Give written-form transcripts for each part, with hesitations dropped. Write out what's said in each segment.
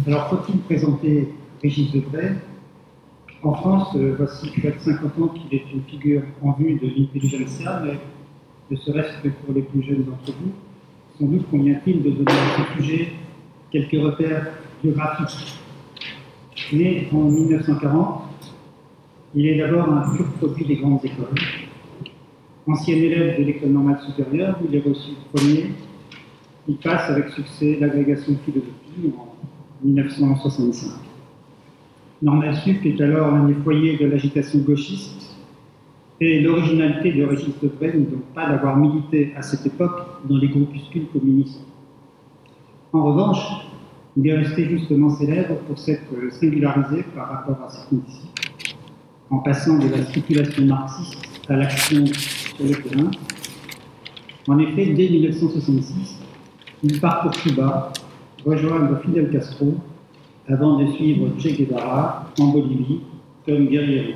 Alors, faut-il présenter Régis Debray? En France, voici près de 50 ans qu'il est une figure en vue de l'intelligentsia, mais ne serait-ce que pour les plus jeunes d'entre vous, sans doute convient-il de donner à ce sujet quelques repères biographiques. Né en 1940, il est d'abord un pur produit des grandes écoles. Ancien élève de l'école normale supérieure, où il est reçu premier, il passe avec succès l'agrégation de philosophie en 1965. Normale Sup est alors un des foyers de l'agitation gauchiste, et l'originalité de Régis Debray n'est donc pas d'avoir milité à cette époque dans les groupuscules communistes. En revanche, il est resté justement célèbre pour s'être singularisé par rapport à ses disciples, en passant de la spéculation marxiste à l'action sur le terrain. En effet, dès 1966, il part pour Cuba, rejoindre Fidel Castro, avant de suivre Che Guevara en Bolivie comme guerrier.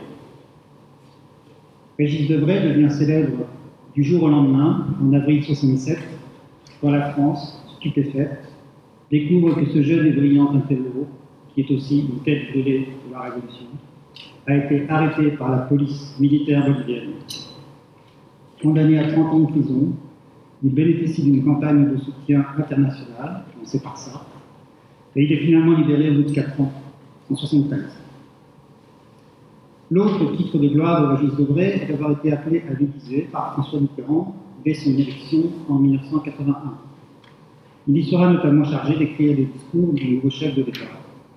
Régis Debray devient célèbre du jour au lendemain, en avril 1967, quand la France, stupéfaite, découvre que ce jeune et brillant intello, qui est aussi une tête de lait de la Révolution, a été arrêté par la police militaire bolivienne. Condamné à 30 ans de prison, il bénéficie d'une campagne de soutien international, on sait par ça, et il est finalement libéré au bout de 4 ans, en 1975. L'autre titre de gloire de Régis Debray est d'avoir été appelé à l'Élysée par François Mitterrand dès son élection en 1981. Il y sera notamment chargé d'écrire les discours du nouveau chef de l'État.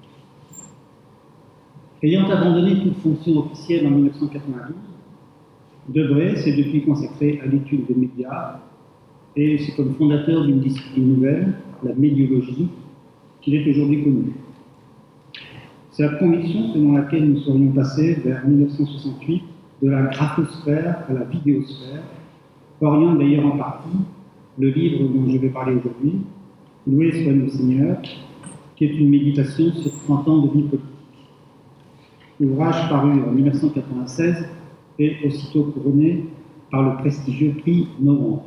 Ayant abandonné toute fonction officielle en 1992, Debray s'est depuis consacré à l'étude des médias et c'est comme fondateur d'une discipline nouvelle, la médiologie, qu'il est aujourd'hui connu. C'est la conviction selon laquelle nous serions passés vers 1968 de la graphosphère à la vidéosphère, oriente d'ailleurs en partie le livre dont je vais parler aujourd'hui, Loué soit le Seigneur, qui est une méditation sur 30 ans de vie politique. Ouvrage paru en 1996 et aussitôt couronné par le prestigieux prix Novembre.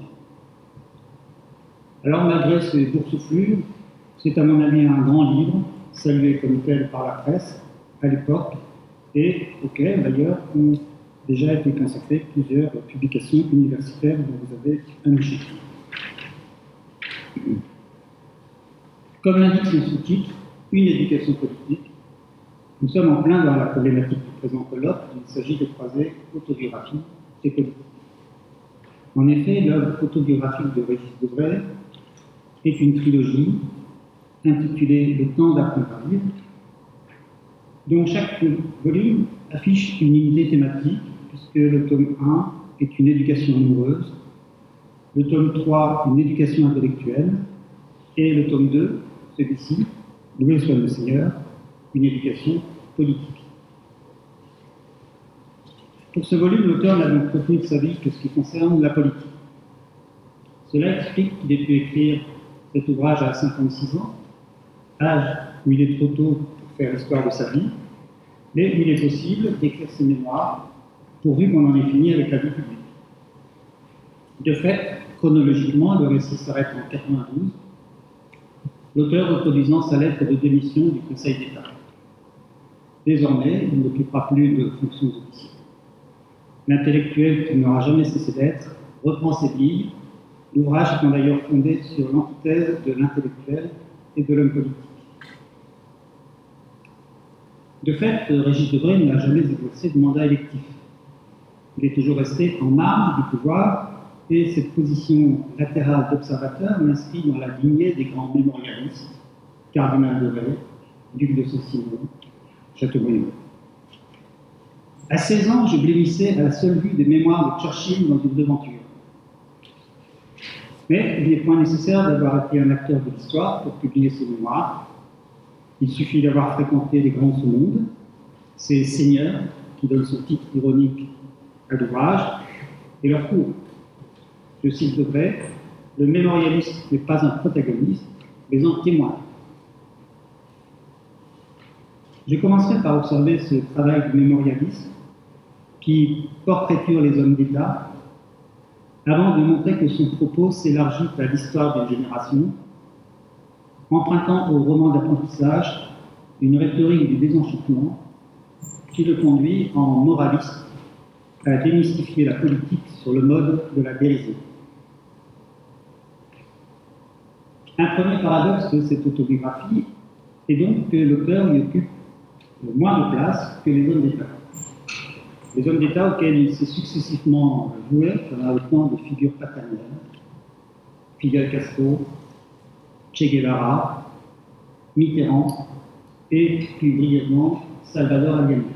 Alors, malgré ces boursouflures, c'est à mon avis un grand livre, salué comme tel par la presse à l'époque, et auquel d'ailleurs ont déjà été consacrées plusieurs publications universitaires dont vous avez un échantillon. Comme l'indique son sous-titre, une éducation politique, nous sommes en plein dans la problématique du présent colloque, il s'agit de croiser autobiographie et politique. En effet, l'œuvre autobiographique de Régis Debray est une trilogie intitulée Le temps d'apprendre à vivre, dont chaque volume affiche une unité thématique, puisque le tome 1 est une éducation amoureuse, le tome 3 une éducation intellectuelle, et le tome 2, celui-ci, Loué soit le Seigneur, une éducation politique. Pour ce volume, l'auteur n'a donc retenu de sa vie que ce qui concerne la politique. Cela explique qu'il ait pu écrire cet ouvrage à 56 ans, âge où il est trop tôt pour faire l'histoire de sa vie, mais où il est possible d'écrire ses mémoires, pourvu qu'on en ait fini avec la vie publique. De fait, chronologiquement, le récit s'arrête en 1992, l'auteur reproduisant sa lettre de démission du Conseil d'État. Désormais, il n'occupera plus de fonctions officielles. L'intellectuel qui n'aura jamais cessé d'être reprend ses billes, l'ouvrage étant d'ailleurs fondé sur l'antithèse de l'intellectuel et de l'homme politique. De fait, Régis Debray n'a jamais exercé de mandat électif. Il est toujours resté en marge du pouvoir et cette position latérale d'observateur m'inscrit dans la lignée des grands mémorialistes, Cardinal de Retz, duc de Saint-Simon, Chateaubriand. À 16 ans, je blêmissais à la seule vue des mémoires de Churchill dans une devanture. Mais il n'est point nécessaire d'avoir été un acteur de l'histoire pour publier ces mémoires. Il suffit d'avoir fréquenté les grands de ce monde, ces seigneurs qui donnent son titre ironique à l'ouvrage, et leur cours. Je cite Debray, le mémorialiste n'est pas un protagoniste, mais un témoin. Je commencerai par observer ce travail du mémorialiste qui portraiture les hommes d'État avant de montrer que son propos s'élargit à l'histoire d'une génération, empruntant au roman d'apprentissage une rhétorique du désenchantement qui le conduit en moraliste à démystifier la politique sur le mode de la dérision. Un premier paradoxe de cette autobiographie est donc que l'auteur y occupe moins de place que les hommes d'État. Les hommes d'État auxquels il s'est successivement voué pendant autant de figures paternelles, Fidel Castro, Che Guevara, Mitterrand et, plus brièvement, Salvador Allende.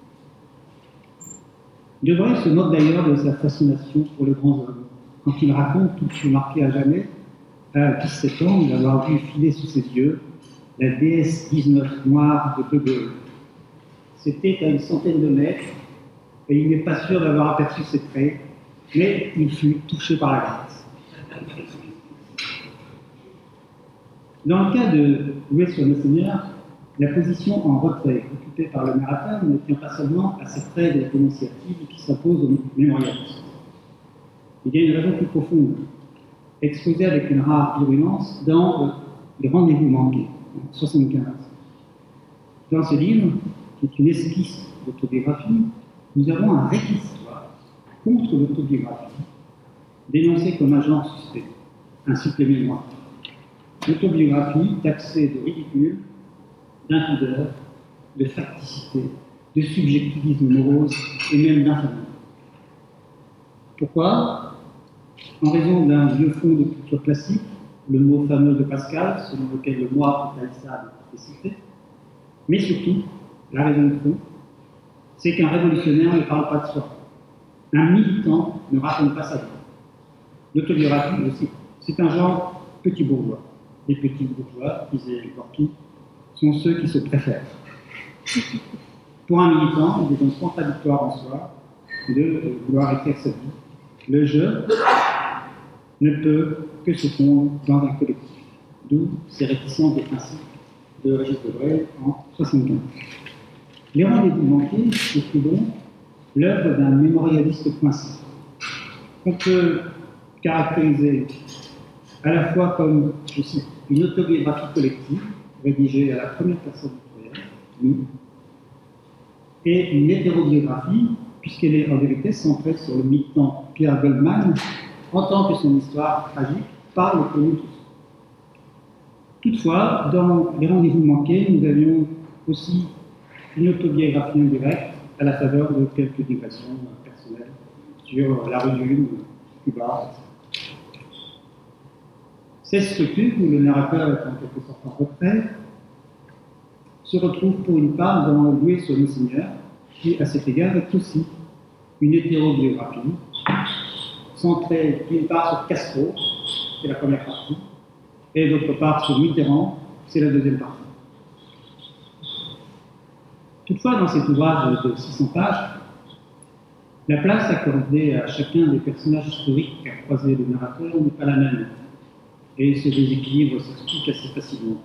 Debray se moque d'ailleurs de sa fascination pour les grands hommes, quand il raconte, tout fut marqué à jamais, à 17 ans, d'avoir vu filer sous ses yeux la DS-19 noire de De Gaulle. C'était à une centaine de mètres, et il n'est pas sûr d'avoir aperçu ses traits, mais il fut touché par la grâce. Dans le cas de Louis sur le Seigneur, la position en retrait occupée par le narrateur ne tient pas seulement à cette règle prononciative qui s'impose aux mémorialistes. Il y a une raison plus profonde, exposée avec une rare virulence dans Les Rendez-vous manqués, en 1975. Dans ce livre, qui est une esquisse d'autobiographie, nous avons un réquisitoire contre l'autobiographie, dénoncé comme un genre suspect, ainsi que les mémoires. L'autobiographie taxée de ridicule, d'impudeur, de facticité, de subjectivisme morose et même d'infamie. Pourquoi? En raison d'un vieux fond de culture classique, le mot fameux de Pascal, selon lequel le moi est haïssable est cité, mais surtout, la raison de fond, c'est qu'un révolutionnaire ne parle pas de soi. Un militant ne raconte pas sa vie. L'autobiographie aussi, c'est un genre petit bourgeois. Les petits bourgeois, disait Gorky, sont ceux qui se préfèrent. Pour un militant, il est donc contradictoire en soi de vouloir écrire sa vie. Le je ne peut que se fondre dans un collectif, d'où ces réticences des principes de Régis Debray en 1975. Les Rendez-vous manqués, c'est donc l'œuvre d'un mémorialiste coincé, qu'on peut caractériser à la fois comme, je cite, une autobiographie collective, rédigée à la première personne du pluriel, nous, et une hétérobiographie, puisqu'elle est en vérité centrée sur le militant Pierre Goldman, en tant que son histoire tragique parle pour nous tous. Toutefois, dans Les Rendez-vous manqués, nous avions aussi une autobiographie indirecte à la faveur de quelques digressions personnelles sur la rue Lune, Cuba, etc. Cette structure, où le narrateur est en quelque sorte en retrait, se retrouve pour une part dans Louis sur le Seigneur, qui, à cet égard, est aussi une hétérobiographie, centrée d'une part sur Castro, c'est la première partie, et d'autre part sur Mitterrand, c'est la deuxième partie. Toutefois, dans cet ouvrage de 600 pages, la place accordée à chacun des personnages historiques qu'a croisé le narrateur n'est pas la même, et ce déséquilibre s'explique assez facilement.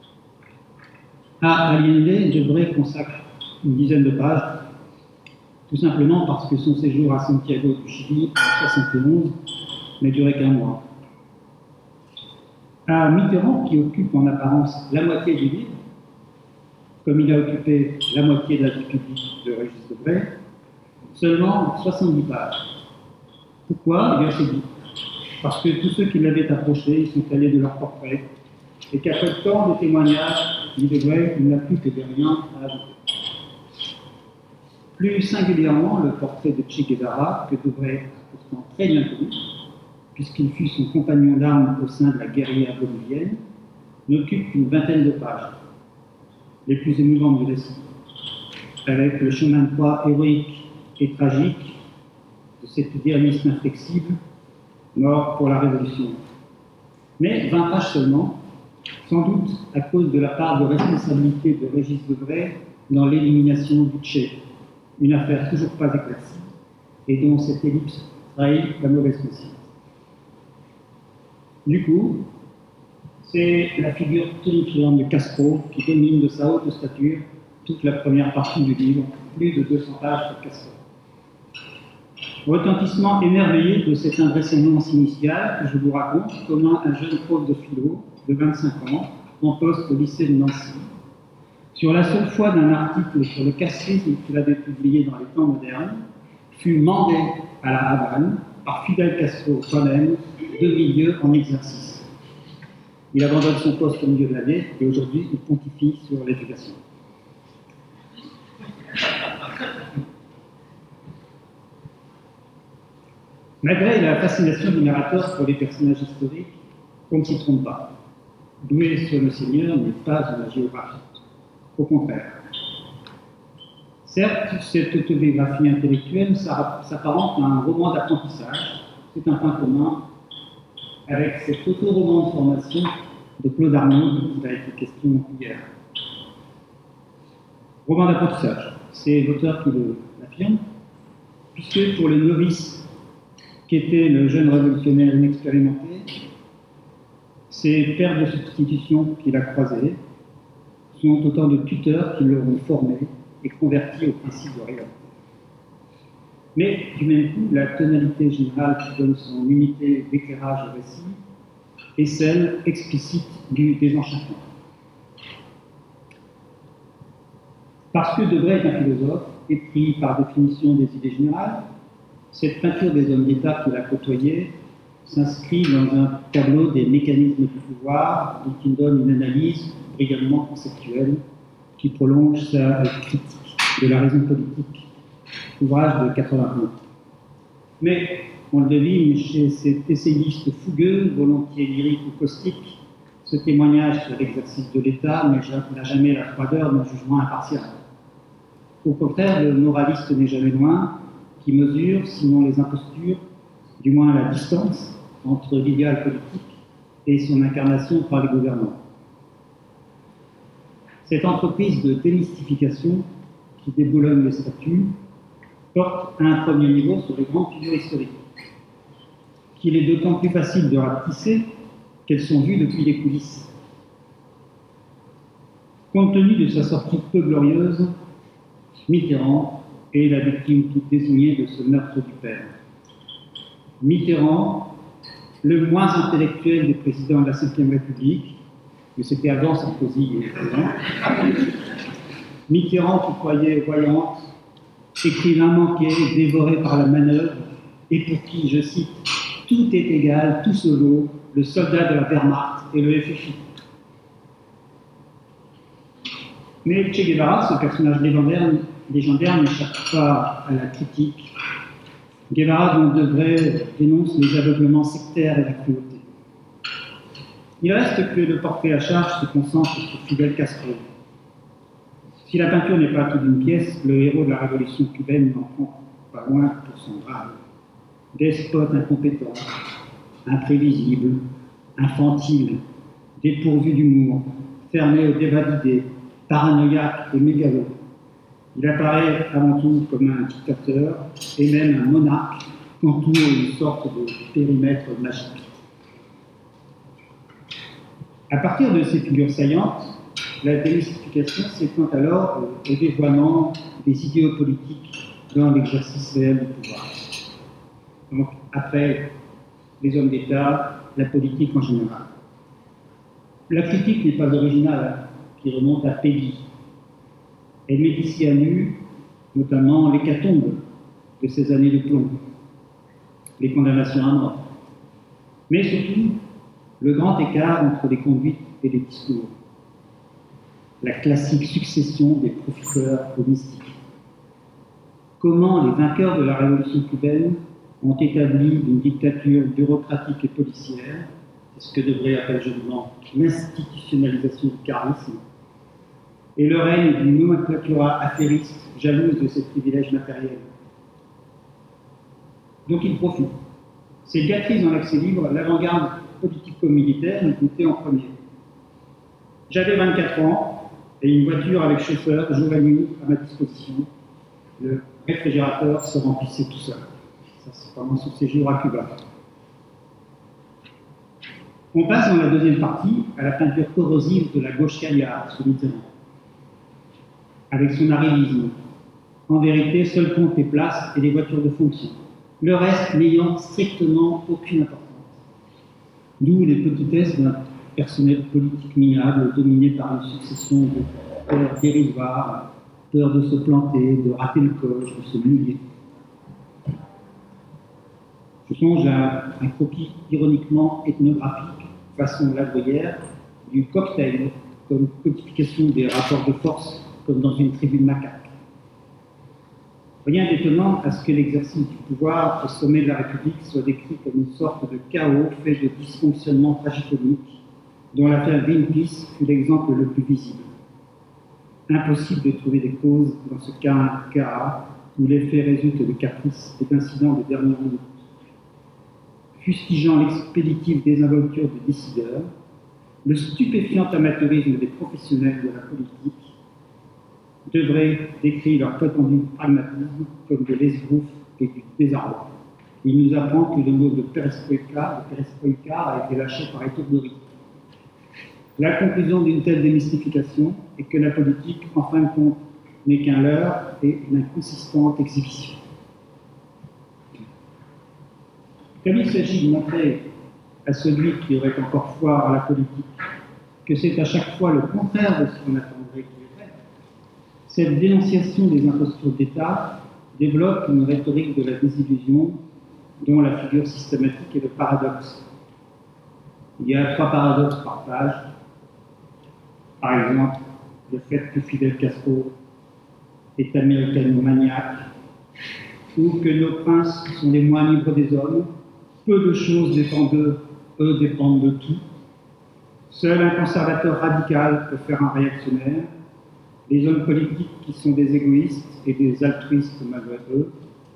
À Allende, Debray consacre une dizaine de pages, tout simplement parce que son séjour à Santiago du Chili en 1971 n'a duré qu'un mois. À Mitterrand, qui occupe en apparence la moitié du livre, comme il a occupé la moitié de la vie publique de Régis Debray, seulement 70 pages. Pourquoi? Eh bien, c'est dit. Parce que tous ceux qui l'avaient approché, ils sont allés de leur portrait, et qu'après tant de témoignages, dit Debray, il n'a plus que des riens à ajouter. Plus singulièrement, le portrait de Che Guevara, que Debray a pourtant très bien connu, puisqu'il fut son compagnon d'armes au sein de la guérilla bolivienne, n'occupe qu'une vingtaine de pages, les plus émouvantes du récit, avec le chemin de croix héroïque et tragique de cet idéaliste inflexible, mort pour la Révolution. Mais 20 pages seulement, sans doute à cause de la part de responsabilité de Régis Debray dans l'élimination du Che, une affaire toujours pas éclaircie, et dont cette ellipse trahit la mauvaise conscience. Du coup, c'est la figure tonitruante de Castro qui domine de sa haute stature toute la première partie du livre, plus de 200 pages sur Castro. Retentissement émerveillé de cette invraisemblance initiale que je vous raconte, comment un jeune prof de philo de 25 ans, en poste au lycée de Nancy, sur la seule foi d'un article sur le castrisme qu'il avait publié dans les temps modernes, fut mandé à la Havane par Fidel Castro toi-même, 2 milieux en exercice. Il abandonne son poste au milieu de l'année et aujourd'hui il pontifie sur l'éducation. Malgré la fascination du narrateur pour les personnages historiques, on ne s'y trompe pas. Doué sur le Seigneur n'est pas une géographie. Au contraire. Certes, cette autobiographie intellectuelle s'apparente à un roman d'apprentissage. C'est un point commun avec cet autoroman de formation de Claude Arnaud dont il a été question hier. Roman d'apprentissage, c'est l'auteur qui l'affirme, puisque pour le novice qu'était le jeune révolutionnaire inexpérimenté, ces pères de substitution qu'il a croisés sont autant de tuteurs qui l'auront formé et converti au principe de réalité. Mais du même coup, la tonalité générale qui donne son unité d'éclairage au récit est celle explicite du désenchantement. Parce que Debray est un philosophe, épris par définition des idées générales, cette peinture des hommes d'État qu'il a côtoyés s'inscrit dans un tableau des mécanismes du pouvoir dont il donne une analyse brillamment conceptuelle qui prolonge sa critique de la raison politique, ouvrage de 81. Mais on le devine chez cet essayiste fougueux, volontiers lyrique ou caustique, ce témoignage sur l'exercice de l'État n'a jamais la froideur d'un jugement impartial. Au contraire, le moraliste n'est jamais loin, qui mesure, sinon les impostures, du moins la distance entre l'idéal politique et son incarnation par les gouvernants. Cette entreprise de démystification qui déboulonne les statuts porte à un premier niveau sur les grandes figures historiques, qu'il est d'autant plus facile de rapetisser qu'elles sont vues depuis les coulisses. Compte tenu de sa sortie peu glorieuse, Mitterrand est la victime toute désignée de ce meurtre du père. Mitterrand, le moins intellectuel des présidents de la Ve République, mais c'était avant Sarkozy et Hollande. Mitterrand, qui croyait voyante, écrivain manqué, dévoré par la manœuvre, et pour qui, je cite, tout est égal, tout se vaut, le soldat de la Wehrmacht et le FFI. Mais Che Guevara, ce personnage légendaire, n'échappe pas à la critique. Guevara, dont Debray dénonce les aveuglements sectaires et la cruauté. Il reste que le portrait à charge se concentre sur Fidel Castro. Si la peinture n'est pas toute une pièce, le héros de la révolution cubaine n'en prend pas loin pour son drame. Despote incompétent, imprévisible, infantile, dépourvu d'humour, fermé au débat d'idées, paranoïaque et mégalo. Il apparaît avant tout comme un dictateur et même un monarque qu'entoure une sorte de périmètre magique. À partir de ces figures saillantes, la démystification s'étend alors au dévoiement des idéaux politiques dans l'exercice réel du pouvoir. Donc, après les hommes d'État, la politique en général. La critique n'est pas originale, qui remonte à Peggy. Elle met ici à nu, notamment l'hécatombe de ces années de plomb, les condamnations à mort, mais surtout le grand écart entre les conduites et les discours, la classique succession des profiteurs aux mystiques. Comment les vainqueurs de la révolution cubaine ont établi une dictature bureaucratique et policière, c'est ce que Debray appelle joliment l'institutionnalisation du charisme, et le règne d'une nomenclatura affairiste, jalouse de ses privilèges matériels. Donc il profite. C'est gâterie dans l'accès libre, l'avant-garde politico-militaire nous coûtait en premier. J'avais 24 ans et une voiture avec chauffeur jour et nuit à ma disposition. Le réfrigérateur se remplissait tout seul. Ça, c'est pendant son séjour à Cuba. On passe dans la deuxième partie à la peinture corrosive de la gauche caviar sous Mitterrand, avec son arrivisme. En vérité, seul compte les places et les voitures de fonction, le reste n'ayant strictement aucune importance. D'où les petitesses d'un personnel politique minable dominé par une succession de peur dérisoire, peur de se planter, de rater le coche, de se mouiller. Je songe à un croquis ironiquement ethnographique, façon La Bruyère, du cocktail comme codification des rapports de force, comme dans une tribu de macaques. Rien d'étonnant à ce que l'exercice du pouvoir au sommet de la République soit décrit comme une sorte de chaos fait de dysfonctionnements tragicomiques, dont l'affaire Greenpeace fut l'exemple le plus visible. Impossible de trouver des causes dans ce cas où les faits résultent de caprices et d'incidents de dernière minute. Fustigeant l'expéditive désinvolture des décideurs, le stupéfiant amateurisme des professionnels de la politique devrait décrire leur prétendu pragmatisme comme de l'esbrouffe et du désarroi. Il nous apprend que le mot de perestroïka a été lâché par étourderie. La conclusion d'une telle démystification est que la politique, en fin de compte, n'est qu'un leurre et une inconsistante exhibition. Comme il s'agit de montrer à celui qui aurait encore foi à la politique que c'est à chaque fois le contraire de ce qu'on attendrait qu'il ait fait, cette dénonciation des impostures d'État développe une rhétorique de la désillusion dont la figure systématique est le paradoxe. Il y a 3 paradoxes par page. Par exemple, le fait que Fidel Castro est américano-maniaque, ou que nos princes sont les moins libres des hommes, peu de choses dépendent d'eux, eux dépendent de tout. Seul un conservateur radical peut faire un réactionnaire, les hommes politiques qui sont des égoïstes et des altruistes malgré eux.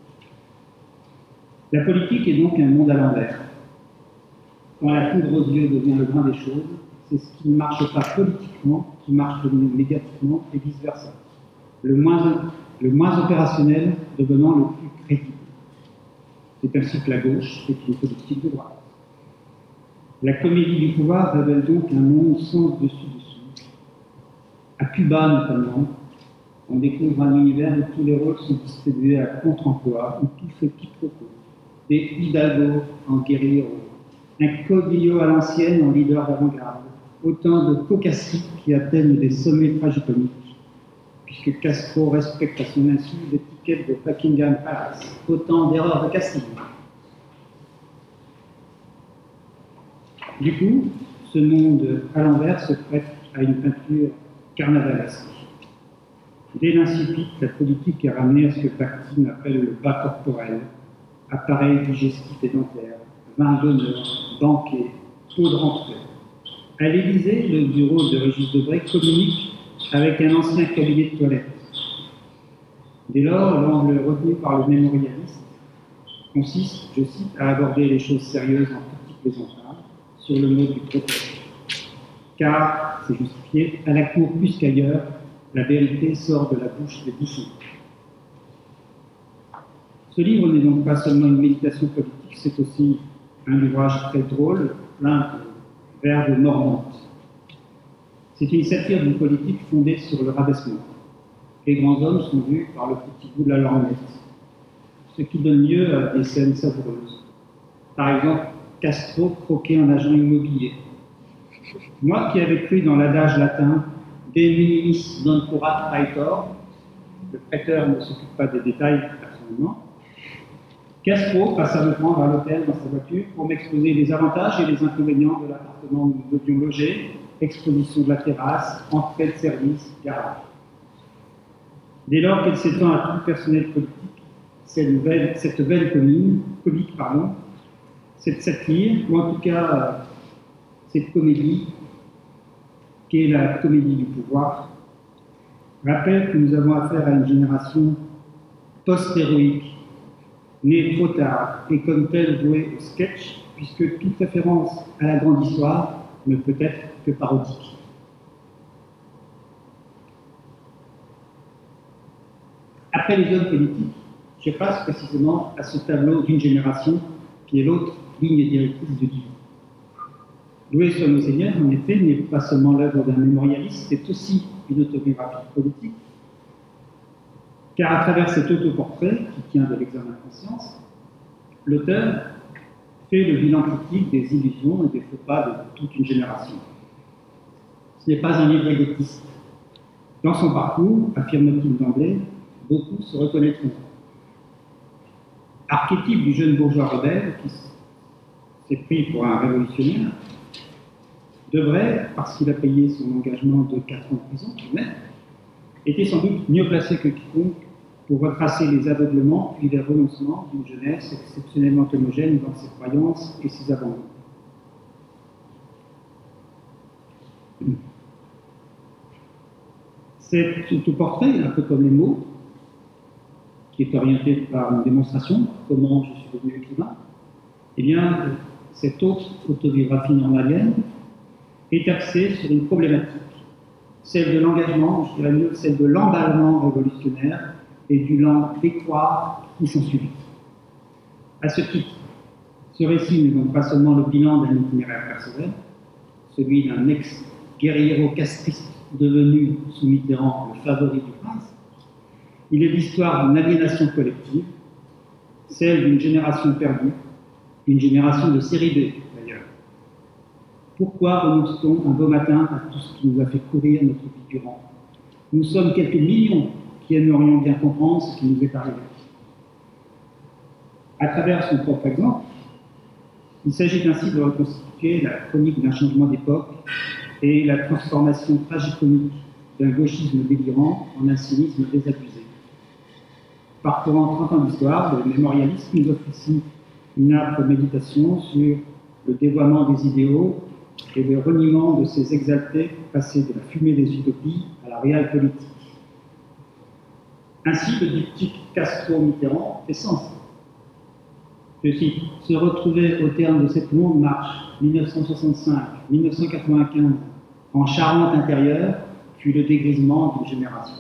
La politique est donc un monde à l'envers. Quand la poudre aux yeux devient le grain des choses, c'est ce qui ne marche pas politiquement qui marche négativement et vice-versa. Le moins opérationnel devenant le plus crédible. C'est ainsi que la gauche est une politique de droite. La comédie du pouvoir révèle donc un monde sans dessus-dessous. À Cuba notamment, on découvre un univers où tous les rôles sont distribués à contre-emploi, où tout fait quiproquo. Des Hidalgo en guerriero, un Caudillo à l'ancienne en leader d'avant-garde, autant de cocasseries qui atteignent des sommets tragicomiques, puisque Castro respecte à son insu l'étiquette de Buckingham Palace, autant d'erreurs de casting. Du coup, ce monde à l'envers se prête à une peinture carnavalesque. Dès l'incipit, la politique est ramenée à ce que Bakhtin appelle le bas corporel, appareil digestif et dentaire, vin d'honneur, banquet, pot de rentrée. À l'Élysée, le bureau de Régis Debray communique avec un ancien cabinet de toilette. Dès lors, l'angle retenu par le mémorialiste consiste, je cite, à aborder les choses sérieuses en petit plaisantage sur le mode du protest. Car, c'est justifié, à la cour plus qu'ailleurs, la vérité sort de la bouche des bouchons. Ce livre n'est donc pas seulement une méditation politique, c'est aussi un ouvrage très drôle, plein de verbes mordantes. C'est une satire d'une politique fondée sur le rabaissement. Les grands hommes sont vus par le petit bout de la lorgnette, ce qui donne lieu à des scènes savoureuses. Par exemple, Castro croqué en agent immobilier. Moi qui avais cru dans l'adage latin « De minimis non curat praetor », le prêteur ne s'occupe pas des détails personnellement, Castro passe à me prendre à l'hôtel dans sa voiture pour m'exposer les avantages et les inconvénients de l'appartement où nous devions loger, exposition de la terrasse, entrée de service, garage. Dès lors qu'elle s'étend à tout le personnel politique, cette veine comique, cette satire, ou en tout cas cette comédie, qui est la comédie du pouvoir, rappelle que nous avons affaire à une génération post-héroïque, née trop tard et comme telle vouée au sketch, puisque toute référence à la grande histoire ne peut être que parodique. Après les hommes politiques, je passe précisément à ce tableau d'une génération qui est l'autre ligne directrice du livre. Loué soit nos seigneurs, en effet, n'est pas seulement l'œuvre d'un mémorialiste, c'est aussi une autobiographie politique, car à travers cet autoportrait, qui tient de l'examen de conscience, l'auteur fait le bilan critique des illusions et des faux pas de toute une génération. Ce n'est pas un livre égotiste. Dans son parcours, affirme-t-il d'emblée, beaucoup se reconnaîtront. Archétype du jeune bourgeois rebelle qui s'est pris pour un révolutionnaire, devrait, parce qu'il a payé son engagement de 4 ans de prison, mais était sans doute mieux placé que quiconque pour retracer les aveuglements puis les renoncements d'une jeunesse exceptionnellement homogène dans ses croyances et ses abandons. Cet autoportrait, un peu comme les mots, qui est orienté par une démonstration, comment je suis devenu écrivain, eh bien, cette autre autobiographie normalienne est axée sur une problématique, celle de l'engagement, je dirais mieux, celle de l'emballement révolutionnaire et du lent décroître qui s'ensuit. À ce titre, ce récit n'est donc pas seulement le bilan d'un itinéraire personnel, celui d'un ex-guerriero castriste devenu sous Mitterrand le favori du prince. Il est l'histoire d'une aliénation collective, celle d'une génération perdue, une génération de série B d'ailleurs. Pourquoi renonce-t-on un beau matin à tout ce qui nous a fait courir notre vie durant? Nous sommes quelques millions qui aimerions bien comprendre ce qui nous est arrivé. À travers son propre exemple, il s'agit ainsi de reconstituer la chronique d'un changement d'époque et la transformation tragicomique d'un gauchisme délirant en un cynisme désabusé. Parcourant 30 ans d'histoire, le mémorialisme nous offre ici une âpre méditation sur le dévoiement des idéaux et le reniement de ces exaltés passés de la fumée des utopies à la réelle politique. Ainsi, le diptyque Castro-Mitterrand fait sens. Je cite, se retrouver au terme de cette longue marche, 1965-1995, en Charente intérieure, fut le dégrisement d'une génération.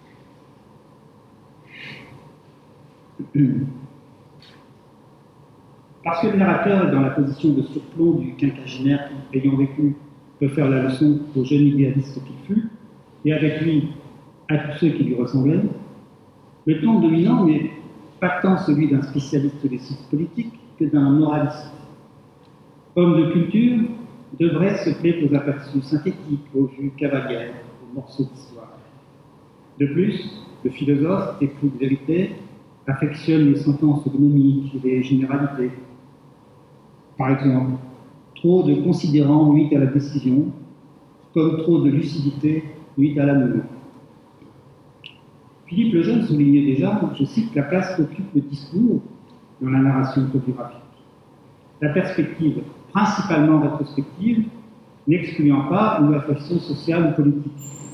Parce que le narrateur est dans la position de surplomb du quinquagénaire qui, ayant vécu, peut faire la leçon au jeune idéaliste qu'il fut, et avec lui à tous ceux qui lui ressemblaient, le ton dominant n'est pas tant celui d'un spécialiste des sciences politiques que d'un moraliste. Homme de culture, devrait se plaire aux aperçus synthétiques, aux vues cavalières, aux morceaux d'histoire. De plus, le philosophe, épris de vérité, affectionne les sentences gnomiques et les généralités. Par exemple, trop de considérants nuit à la décision, comme trop de lucidité nuit à l'amour. Philippe Lejeune soulignait déjà, je cite, la place qu'occupe le discours dans la narration autobiographique. La perspective, principalement rétrospective, n'excluant pas une réflexion sociale ou politique.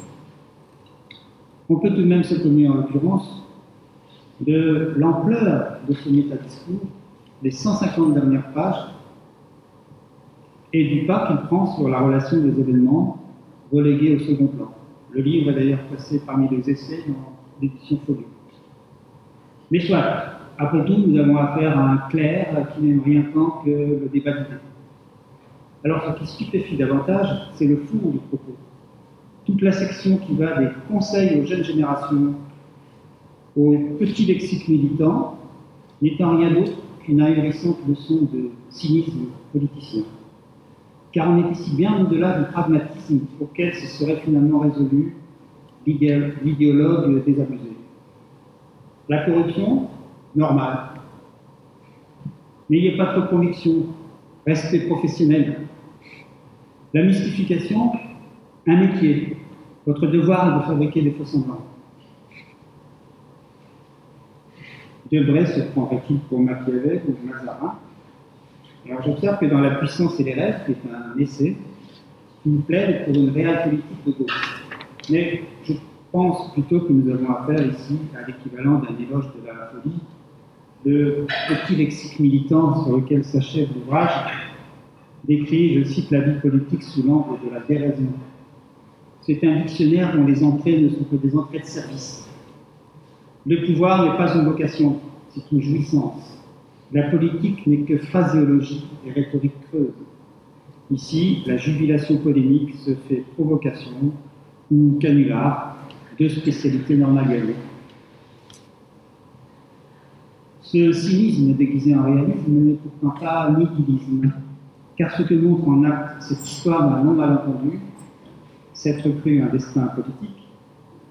On peut tout de même s'étonner, en l'occurrence, de l'ampleur de ce métadiscours, les 150 dernières pages, et du pas qu'il prend sur la relation des événements relégués au second plan. Le livre est d'ailleurs placé parmi les essais dans l'édition Folio. Mais soit, après tout, nous avons affaire à un clerc qui n'aime rien tant que le débat d'idées. Alors, ce qui stupéfie davantage, c'est le fond du propos. Toute la section qui va des conseils aux jeunes générations au petit lexique militant n'étant rien d'autre qu'une ahurissante leçon de cynisme politicien. Car on est ici bien au-delà du pragmatisme auquel se serait finalement résolu l'idéologue désabusé. La corruption, normale. N'ayez pas trop de conviction, restez professionnel. La mystification, un métier. Votre devoir est de fabriquer des faux-semblants. Debray se prendrait-il pour Machiavel ou Mazarin? Alors j'observe que dans La puissance et les rêves, qui est un essai, il plaide pour une réelle politique de gauche. Mais je pense plutôt que nous avons affaire ici à l'équivalent d'un éloge de la folie, le petit lexique militant sur lequel s'achève l'ouvrage décrit, je cite, la vie politique sous l'angle de la déraison. C'est un dictionnaire dont les entrées ne sont que des entrées de service. Le pouvoir n'est pas une vocation, c'est une jouissance. La politique n'est que phraséologie et rhétorique creuse. Ici, la jubilation polémique se fait provocation ou canular, deux spécialités normalisées. Ce cynisme déguisé en réalisme n'est pourtant pas un nihilisme, car ce que montre en acte cette histoire d'un non malentendu, s'être cru un destin politique,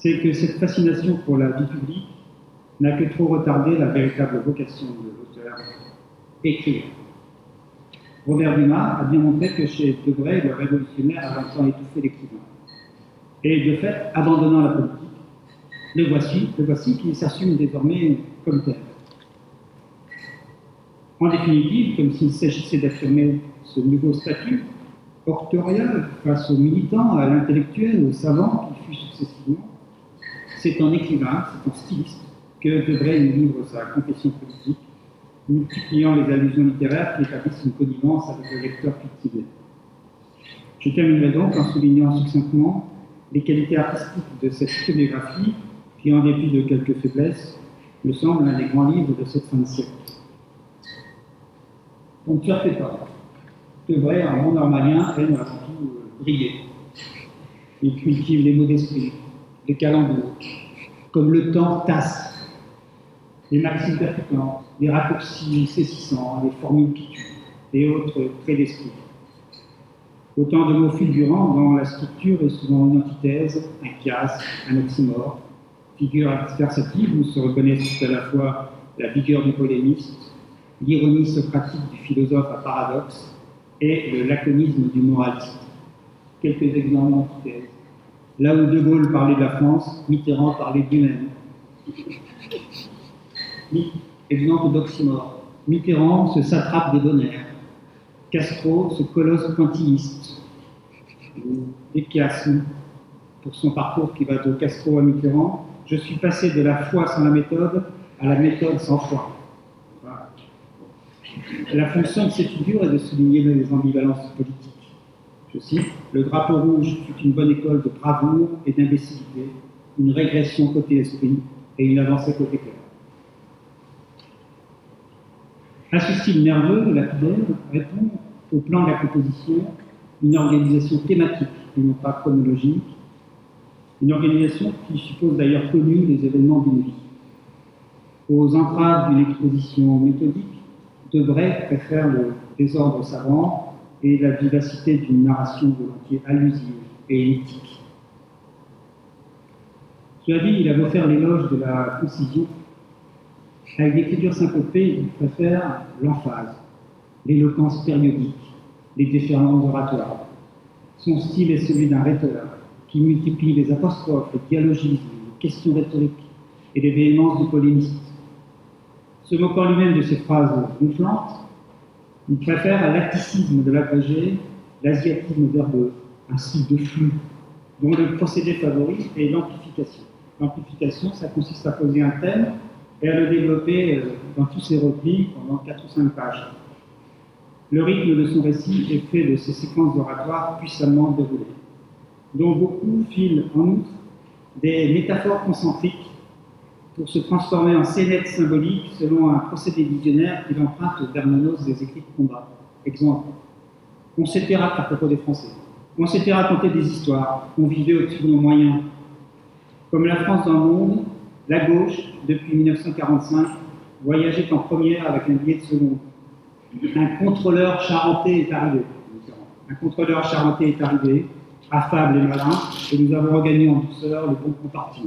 c'est que cette fascination pour la vie publique n'a que trop retardé la véritable vocation de l'auteur, écrire. Robert Dumas a bien montré que chez Debray, le révolutionnaire a longtemps étouffé l'écrivain. Et de fait, abandonnant la politique, le voici qui s'assume désormais comme tel. En définitive, comme s'il s'agissait d'affirmer ce nouveau statut octorial face aux militants, à l'intellectuel, aux savants qui fuient successivement, c'est en écrivain, c'est en styliste que Debray nous livre sa confession politique, multipliant les allusions littéraires qui établissent une connivence avec le lecteur cultivé. Je terminerai donc en soulignant succinctement les qualités artistiques de cette autobiographie qui, en dépit de quelques faiblesses, me semble l'un des grands livres de cette fin de siècle. On ne se refait pas. Debray, un bon normalien, aime avant tout briller. Il cultive les mots d'esprit, les calembours, comme le temps tasse, les maximes percutantes, les raccourcis saisissants, les formules qui tuent, et autres traits d'esprit. Autant de mots fulgurants dont la structure est souvent une antithèse, un chiasme, un oxymore, figure adversative où se reconnaissent tout à la fois la vigueur du polémiste, l'ironie socratique du philosophe à paradoxe et le laconisme du moraliste. Quelques exemples d'antithèse. Là où De Gaulle parlait de la France, Mitterrand parlait de lui-même. Exemple d'oxymore. Mitterrand se satrape des bonheurs. Castro se colosse pointilliste. Des chiasmes pour son parcours qui va de Castro à Mitterrand. Je suis passé de la foi sans la méthode à la méthode sans foi. Voilà. La fonction de ces figures est de souligner les ambivalences politiques. Je cite, le drapeau rouge fut une bonne école de bravoure et d'imbécilité, une régression côté esprit et une avancée côté cœur. À ce style nerveux, lapidaire répond au plan de la composition une organisation thématique et non pas chronologique, une organisation qui suppose d'ailleurs connu les événements d'une vie. Aux entraves d'une exposition méthodique, Debray préfère le désordre savant et la vivacité d'une narration volontiers allusive et elliptique. Cela dit, il a beau faire l'éloge de la concision. Avec l'écriture syncopée, il préfère l'emphase, l'éloquence périodique, les déferlantes oratoires. Son style est celui d'un rhéteur qui multiplie les apostrophes, les dialogismes, les questions rhétoriques et les véhémences du polémiste. Se moquant lui-même de ces phrases gonflantes, il préfère à l'acticisme de l'abrégé l'asiatisme verbeux, un style de flux, dont le procédé favori est l'amplification. L'amplification, ça consiste à poser un thème et à le développer dans tous ses replis pendant 4 ou 5 pages. Le rythme de son récit est fait de ces séquences oratoires puissamment déroulées, dont beaucoup filent en outre des métaphores concentriques pour se transformer en scénettes symboliques selon un procédé visionnaire qu'il emprunte aux Bernanos des écrits de combat. Exemple, on s'était raconté à propos des Français, on s'était raconté des histoires, on vivait au-dessus de nos moyens. Comme la France dans le monde, la gauche, depuis 1945, voyageait en première avec un billet de seconde. Un contrôleur charentais est arrivé. Un contrôleur charentais est arrivé, affable et malin, et nous avons regagné en douceur le bon compartiment.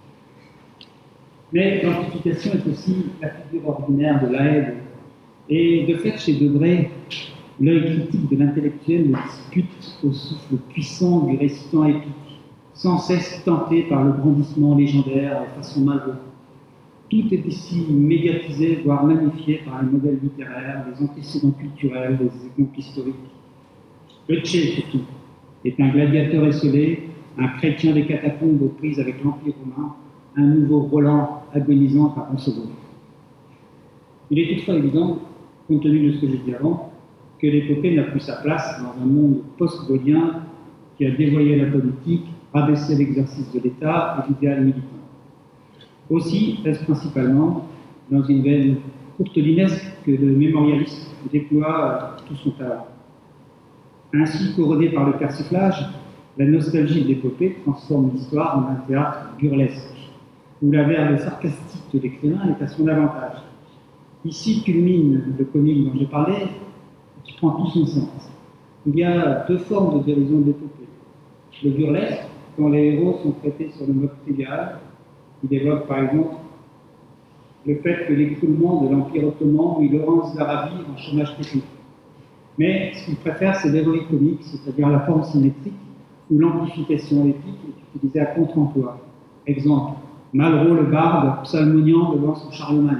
Mais l'amplification est aussi la figure ordinaire de la haine. Et de fait, chez Debray, l'œil critique de l'intellectuel le dispute au souffle puissant du récitant épique, sans cesse tenté par le brandissement légendaire de façon Malraux. Tout est ici médiatisé, voire magnifié par les modèles littéraires, les antécédents culturels, les exemples historiques. Le Tché, surtout, est un gladiateur esselé, un chrétien des catacombes aux prises avec l'Empire romain, un nouveau Roland agonisant par concevoir. Il est toutefois évident, compte tenu de ce que j'ai dit avant, que l'épopée n'a plus sa place dans un monde post-gaulien qui a dévoyé la politique, rabaissé l'exercice de l'État et l'idéal militant. Aussi, est-ce principalement dans une veine courtelinesque que le mémorialiste déploie tout son talent. Ainsi couronné par le persiflage, la nostalgie de l'épopée transforme l'histoire en un théâtre burlesque, où la verve sarcastique de l'écrivain est à son avantage. Ici culmine le comique dont j'ai parlé, qui prend tout son sens. Il y a 2 formes de dérision de l'épopée. Le burlesque, quand les héros sont traités sur le mode trivial. Il évoque par exemple le fait que l'écroulement de l'Empire ottoman mit Laurence d'Arabie en chômage technique. Mais ce qu'il préfère, c'est l'héroïque comique, c'est-à-dire la forme symétrique, où l'amplification épique est utilisée à contre-emploi. Exemple, Malraux le barde, psalmodiant devant son Charlemagne.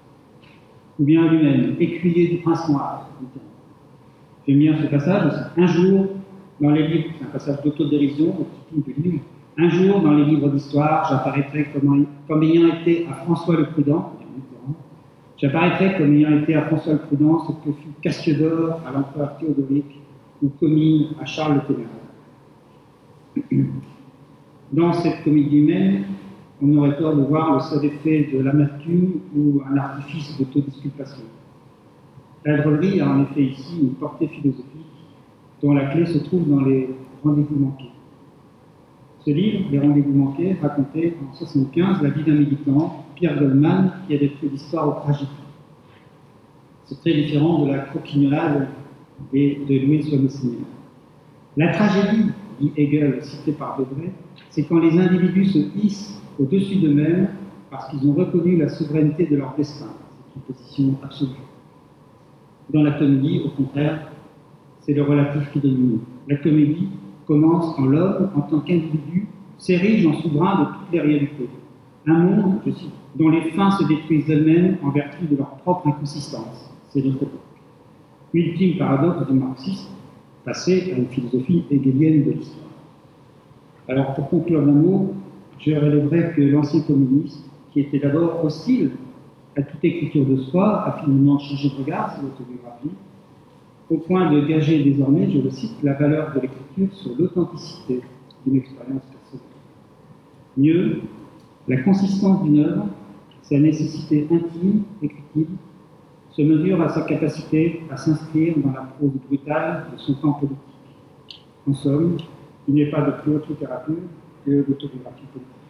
Ou bien lui-même, écuyer du prince noir. J'aime bien ce passage, un jour, dans les livres, c'est un passage d'autodérision, au titre du livre, un jour, dans les livres d'histoire, j'apparaîtrai comme ayant été à François le Prudent, j'apparaîtrai comme ayant été à François le Prudent ce que fut Cassiodore à l'empereur Théodoric ou Comines à Charles le Téméraire. Dans cette comédie humaine, on aurait tort de voir le seul effet de l'amertume ou un artifice d'autodisculpation. La drôlerie a en effet ici une portée philosophique dont la clé se trouve dans les rendez-vous manqués. Ce livre, Les rendez-vous manqués, racontait en 1975 la vie d'un militant, Pierre Goldman, qui avait fait l'histoire au tragique. C'est très différent de la croquignolade de Louis Sommessigner. La tragédie, dit Hegel, cité par Debré, c'est quand les individus se hissent au-dessus d'eux-mêmes parce qu'ils ont reconnu la souveraineté de leur destin. C'est une position absolue. Dans la comédie, au contraire, c'est le relatif qui domine. La comédie commence quand l'homme, en tant qu'individu, s'érige en souverain de toutes les réalités. Un monde, je cite, dont les fins se détruisent elles-mêmes en vertu de leur propre inconsistance. C'est notre époque. Ultime paradoxe du marxiste, passé à une philosophie hegelienne de l'histoire. Alors, pour conclure d'un mot, je relèverai que l'ancien communiste, qui était d'abord hostile à toute écriture de soi, a finalement changé de regard sur l'autobiographie, au point de gager désormais, je le cite, la valeur de l'écriture sur l'authenticité d'une expérience personnelle. Mieux, la consistance d'une œuvre, sa nécessité intime, écritive, se mesure à sa capacité à s'inscrire dans la prose brutale de son temps politique. En somme, il n'y a pas de plus haute littérature que l'autobiographie politique.